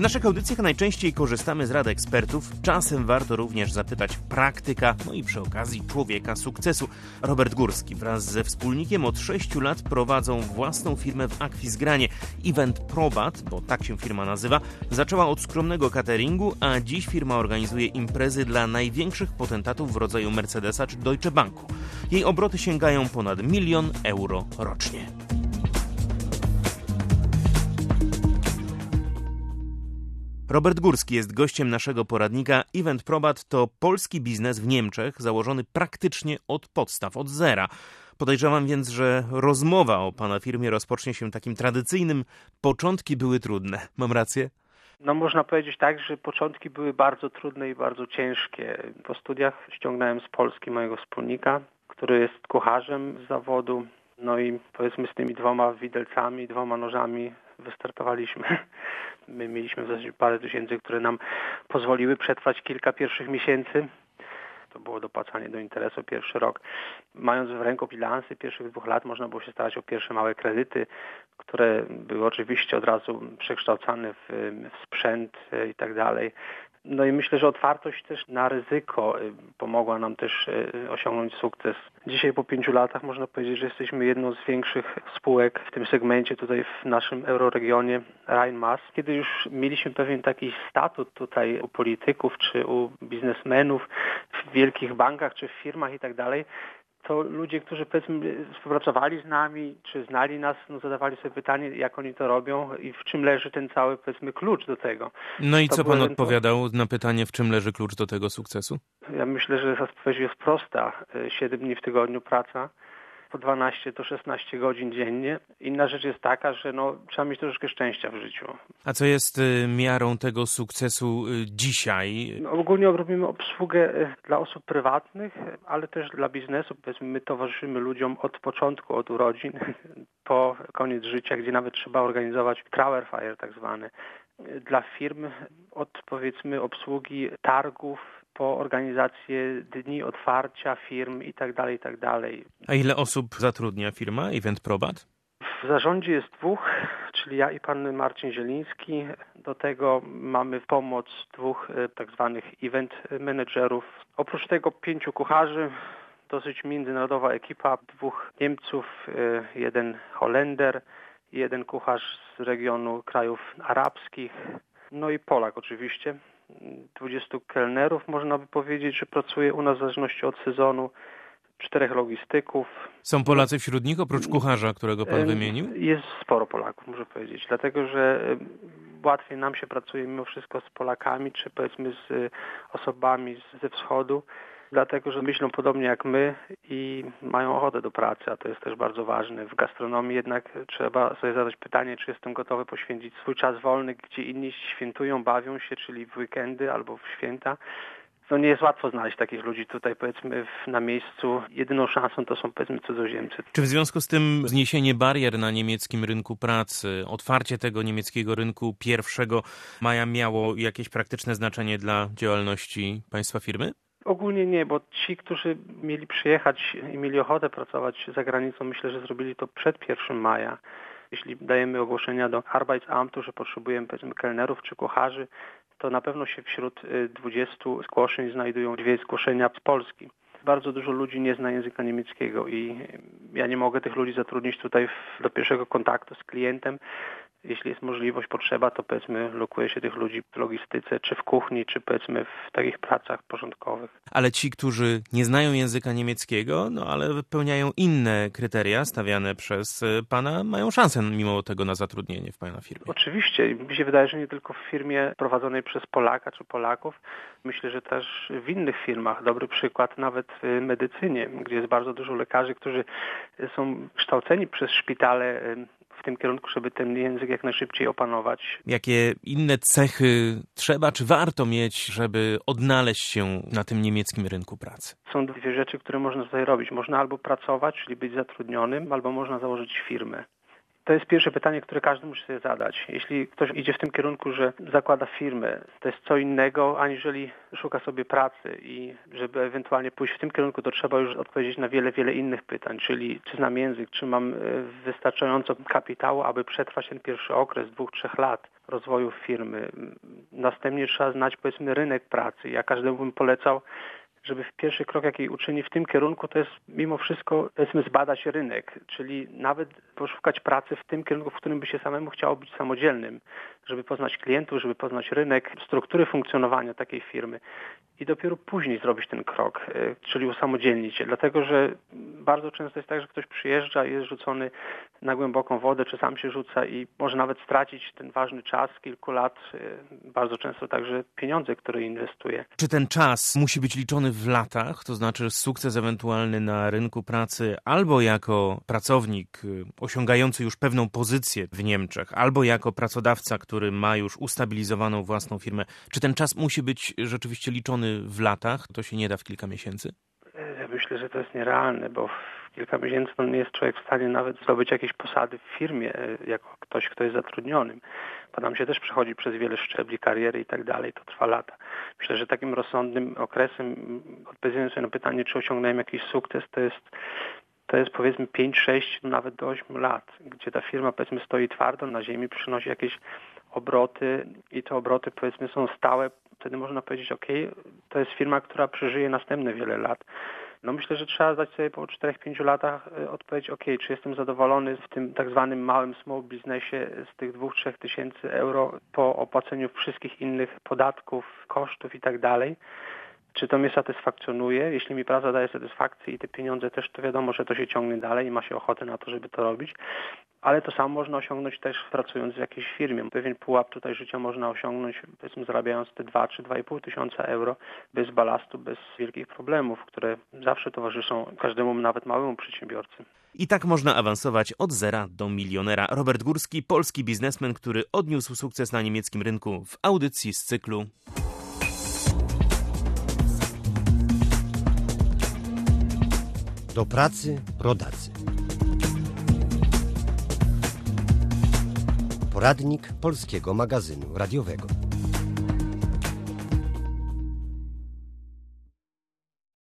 naszych audycjach najczęściej korzystamy z rad ekspertów, czasem warto również zapytać praktyka, no i przy okazji człowieka sukcesu. Robert Górski wraz ze wspólnikiem od 6 lat prowadzą własną firmę w Akwizgranie. Event Probat, bo tak się firma nazywa, zaczęła od skromnego cateringu, a dziś firma organizuje imprezy dla największych potentatów w rodzaju Mercedesa czy Deutsche Banku. Jej obroty sięgają ponad 1 000 000 euro rocznie. Robert Górski jest gościem naszego poradnika. Event Probat to polski biznes w Niemczech, założony praktycznie od podstaw, od zera. Podejrzewam więc, że rozmowa o pana firmie rozpocznie się takim tradycyjnym: początki były trudne. Mam rację? No można powiedzieć tak, że początki były bardzo trudne i bardzo ciężkie. Po studiach ściągnąłem z Polski mojego wspólnika, który jest kucharzem z zawodu. No i powiedzmy z tymi 2 widelcami, 2 nożami wystartowaliśmy. My mieliśmy w zasadzie parę tysięcy, które nam pozwoliły przetrwać kilka pierwszych miesięcy. To było dopłacanie do interesu pierwszy rok. Mając w ręku bilansy pierwszych 2 lat, można było się starać o pierwsze małe kredyty, które były oczywiście od razu przekształcane w sprzęt i tak dalej. No i myślę, że otwartość też na ryzyko pomogła nam też osiągnąć sukces. Dzisiaj po 5 latach można powiedzieć, że jesteśmy jedną z większych spółek w tym segmencie tutaj w naszym euroregionie Rhein-Maas. Kiedy już mieliśmy pewien taki statut tutaj u polityków czy u biznesmenów w wielkich bankach czy w firmach i tak dalej, to ludzie, którzy powiedzmy współpracowali z nami, czy znali nas, zadawali sobie pytanie, jak oni to robią i w czym leży ten cały, powiedzmy, klucz do tego. No i co pan odpowiadał na pytanie, w czym leży klucz do tego sukcesu? Ja myślę, że odpowiedź jest prosta. 7 dni w tygodniu praca, po 12 do 16 godzin dziennie. Inna rzecz jest taka, że trzeba mieć troszeczkę szczęścia w życiu. A co jest miarą tego sukcesu dzisiaj? Ogólnie robimy obsługę dla osób prywatnych, ale też dla biznesu. Powiedzmy, my towarzyszymy ludziom od początku, od urodzin, po koniec życia, gdzie nawet trzeba organizować Trauerfeier tak zwany. Dla firm od powiedzmy obsługi targów, po organizację dni otwarcia firm i tak dalej, i tak dalej. A ile osób zatrudnia firma Event Probat? W zarządzie jest 2, czyli ja i pan Marcin Zieliński. Do tego mamy pomoc 2 tak zwanych event managerów. Oprócz tego 5 kucharzy, dosyć międzynarodowa ekipa, 2 Niemców, 1 Holender, 1 kucharz z regionu krajów arabskich, no i Polak oczywiście. 20 kelnerów, można by powiedzieć, że pracuje u nas w zależności od sezonu, 4 logistyków. Są Polacy wśród nich, oprócz kucharza, którego pan wymienił? Jest sporo Polaków, muszę powiedzieć, dlatego że łatwiej nam się pracuje mimo wszystko z Polakami, czy powiedzmy z osobami ze wschodu, dlatego że myślą podobnie jak my i mają ochotę do pracy, a to jest też bardzo ważne. W gastronomii jednak trzeba sobie zadać pytanie, czy jestem gotowy poświęcić swój czas wolny, gdzie inni świętują, bawią się, czyli w weekendy albo w święta. Nie jest łatwo znaleźć takich ludzi tutaj, powiedzmy, na miejscu. Jedyną szansą to są, powiedzmy, cudzoziemcy. Czy w związku z tym zniesienie barier na niemieckim rynku pracy, otwarcie tego niemieckiego rynku 1 maja miało jakieś praktyczne znaczenie dla działalności państwa firmy? Ogólnie nie, bo ci, którzy mieli przyjechać i mieli ochotę pracować za granicą, myślę, że zrobili to przed 1 maja. Jeśli dajemy ogłoszenia do Arbeitsamtu, że potrzebujemy, powiedzmy, kelnerów czy kucharzy, to na pewno się wśród 20 zgłoszeń znajdują 2 zgłoszenia z Polski. Bardzo dużo ludzi nie zna języka niemieckiego i ja nie mogę tych ludzi zatrudnić tutaj do pierwszego kontaktu z klientem. Jeśli jest możliwość, potrzeba, to powiedzmy lokuje się tych ludzi w logistyce, czy w kuchni, czy powiedzmy w takich pracach porządkowych. Ale ci, którzy nie znają języka niemieckiego, ale wypełniają inne kryteria stawiane przez pana, mają szansę mimo tego na zatrudnienie w pana firmie. Oczywiście. Mi się wydaje, że nie tylko w firmie prowadzonej przez Polaka czy Polaków. Myślę, że też w innych firmach. Dobry przykład nawet w medycynie, gdzie jest bardzo dużo lekarzy, którzy są kształceni przez szpitale w tym kierunku, żeby ten język jak najszybciej opanować. Jakie inne cechy trzeba czy warto mieć, żeby odnaleźć się na tym niemieckim rynku pracy? Są 2 rzeczy, które można tutaj robić. Można albo pracować, czyli być zatrudnionym, albo można założyć firmę. To jest pierwsze pytanie, które każdy musi sobie zadać. Jeśli ktoś idzie w tym kierunku, że zakłada firmę, to jest co innego, aniżeli szuka sobie pracy i żeby ewentualnie pójść w tym kierunku, to trzeba już odpowiedzieć na wiele innych pytań, czyli czy znam język, czy mam wystarczająco kapitału, aby przetrwać ten pierwszy okres 2-3 lat. rozwoju firmy. Następnie trzeba znać, powiedzmy, rynek pracy. Ja każdemu bym polecał, żeby w pierwszy krok, jaki uczyni w tym kierunku, to jest mimo wszystko, powiedzmy, zbadać rynek, czyli nawet poszukać pracy w tym kierunku, w którym by się samemu chciało być samodzielnym, żeby poznać klientów, żeby poznać rynek, struktury funkcjonowania takiej firmy i dopiero później zrobić ten krok, czyli usamodzielnić się, dlatego że bardzo często jest tak, że ktoś przyjeżdża i jest rzucony na głęboką wodę, czy sam się rzuca i może nawet stracić ten ważny czas kilku lat, bardzo często także pieniądze, które inwestuje. Czy ten czas musi być liczony w latach, to znaczy sukces ewentualny na rynku pracy albo jako pracownik osiągający już pewną pozycję w Niemczech, albo jako pracodawca, który ma już ustabilizowaną własną firmę. Czy ten czas musi być rzeczywiście liczony w latach? To się nie da w kilka miesięcy? Ja myślę, że to jest nierealne, bo w kilka miesięcy nie jest człowiek w stanie nawet zdobyć jakieś posady w firmie, jako ktoś, kto jest zatrudnionym. Bo nam się też przechodzi przez wiele szczebli kariery i tak dalej, to trwa lata. Myślę, że takim rozsądnym okresem, odpowiadając sobie na pytanie, czy osiągnąłem jakiś sukces, to jest powiedzmy 5, 6, nawet do 8 lat, gdzie ta firma, powiedzmy, stoi twardo na ziemi, przynosi jakieś obroty i te obroty, powiedzmy, są stałe. Wtedy można powiedzieć, to jest firma, która przeżyje następne wiele lat. No myślę, że trzeba zdać sobie po 4-5 latach odpowiedzieć, czy jestem zadowolony w tym tak zwanym małym small biznesie z tych 2-3 tysięcy euro po opłaceniu wszystkich innych podatków, kosztów i tak dalej. Czy to mnie satysfakcjonuje? Jeśli mi praca daje satysfakcję i te pieniądze też, to wiadomo, że to się ciągnie dalej i ma się ochotę na to, żeby to robić. Ale to samo można osiągnąć też pracując w jakiejś firmie. Pewien pułap tutaj życia można osiągnąć, powiedzmy, zarabiając te 2 czy 2,5 tysiąca euro bez balastu, bez wielkich problemów, które zawsze towarzyszą każdemu, nawet małemu przedsiębiorcy. I tak można awansować od zera do milionera. Robert Górski, polski biznesmen, który odniósł sukces na niemieckim rynku, w audycji z cyklu Do pracy rodacy. Poradnik Polskiego Magazynu Radiowego.